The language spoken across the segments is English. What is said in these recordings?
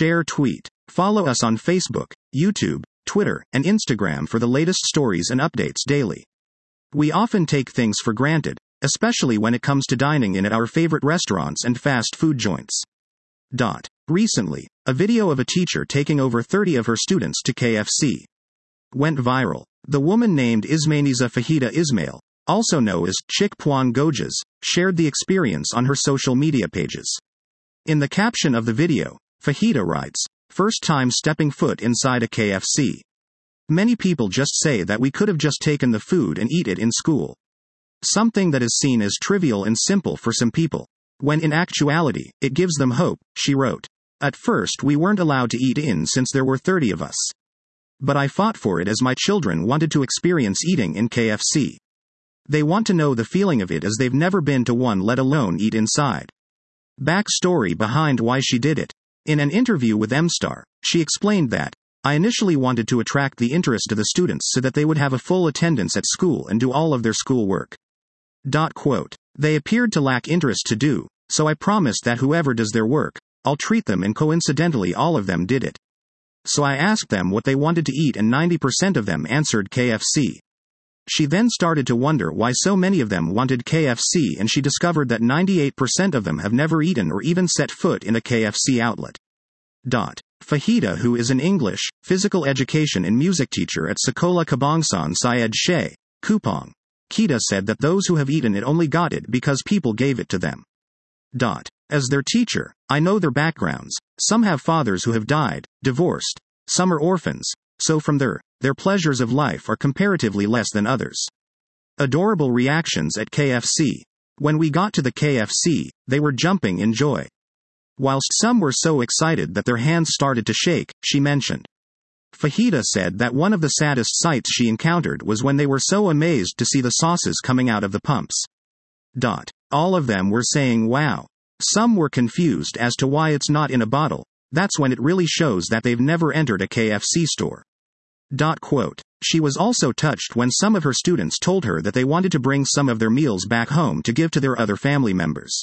Share tweet. Follow us on Facebook, YouTube, Twitter, and Instagram for the latest stories and updates daily. We often take things for granted, especially when it comes to dining in at our favorite restaurants and fast food joints. Recently, a video of a teacher taking over 30 of her students to KFC went viral. The woman named Ismainiza Fahida Ismail, also known as Chick Puan Gojas, shared the experience on her social media pages. In the caption of the video, Fahida writes, "First time stepping foot inside a KFC. Many people just say that we could have just taken the food and eat it in school. Something that is seen as trivial and simple for some people, when in actuality, it gives them hope," she wrote. "At first we weren't allowed to eat in since there were 30 of us. But I fought for it as my children wanted to experience eating in KFC. They want to know the feeling of it as they've never been to one, let alone eat inside." Backstory behind why she did it. In an interview with MStar, she explained that, "I initially wanted to attract the interest of the students so that they would have a full attendance at school and do all of their schoolwork. They appeared to lack interest to do, so I promised that whoever does their work, I'll treat them, and coincidentally all of them did it. So I asked them what they wanted to eat and 90% of them answered KFC. She then started to wonder why so many of them wanted KFC, and she discovered that 98% of them have never eaten or even set foot in a KFC outlet." Fahida, who is an English, physical education and music teacher at Sekolah Kebangsaan Syed Sheikh, Kupang, Kedah, said that those who have eaten it only got it because people gave it to them. "As their teacher, I know their backgrounds. Some have fathers who have died, divorced. Some are orphans. So from their pleasures of life are comparatively less than others." Adorable reactions at KFC. "When we got to the KFC, they were jumping in joy. Whilst some were so excited that their hands started to shake," she mentioned. Fahida said that one of the saddest sights she encountered was when they were so amazed to see the sauces coming out of the pumps. "All of them were saying wow. Some were confused as to why it's not in a bottle. That's when it really shows that they've never entered a KFC store." She was also touched when some of her students told her that they wanted to bring some of their meals back home to give to their other family members.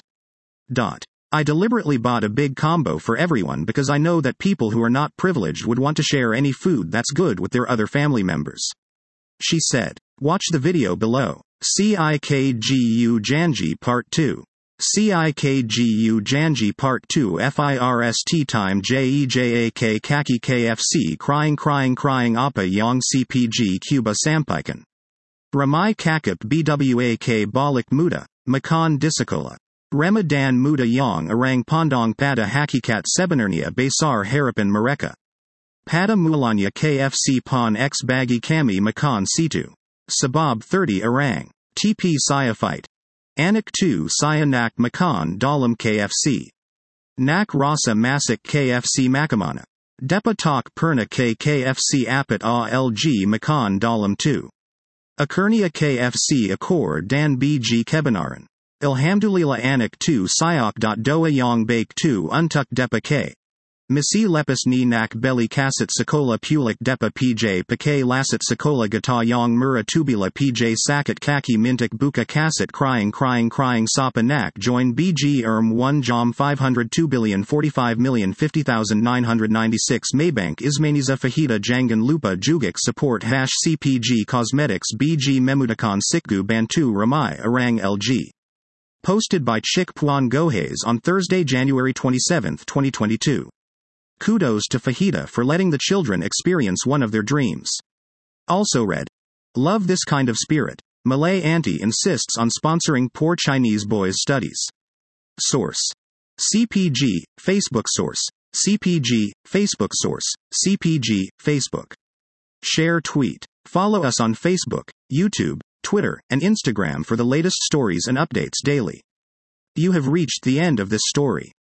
"I deliberately bought a big combo for everyone because I know that people who are not privileged would want to share any food that's good with their other family members," she said. Watch the video below. CIKGU Janji Part 2. CIKGU Janji Part 2 FIRST Time JEJAK Kaki KFC Crying Apa Yang CPG Cuba Sampaikan. Ramai Kakap BWAK Balik Muda, Makan Disekolah. Ramadan Muda Yang Orang Pondong Pada Hakikat Sebenarnya Besar Harapan Mereka. Pada Mulanya KFC Pon X Bagi Kami Makan Situ. Sabab 30 Orang. TP Saya Fight. Anak 2 Saya Nak Makan Dalam KFC. Nak Rasa Masak KFC Makamana. Depa Tak Perna KFC Apat ALG Makan Dalam 2. Akurnia KFC Akor Dan BG Kebenaran. Alhamdulillah Anak 2 Sayok. Doa Yang Bake 2 Untuk Depa K. Misi lepas ni nak beli kaset sekolah pulik depa PJ pakai lasat sekolah gata yang murah tubila PJ sakit kaki mintak buka kaset crying sapa nak join BG 1 jam 502,045,050,996 Maybank Ismainiza Fahida Jangan lupa Jugak support #CPG Cosmetics BG Memudahkan Sikgu Bantu Ramai Orang LG. Posted by Chick Puan Gojas on Thursday, January 27, 2022. Kudos to Fahida for letting the children experience one of their dreams. Also read. Love this kind of spirit. Malay auntie insists on sponsoring poor Chinese boys' studies. Source. CPG, Facebook source. CPG, Facebook source. CPG, Facebook. Share tweet. Follow us on Facebook, YouTube, Twitter, and Instagram for the latest stories and updates daily. You have reached the end of this story.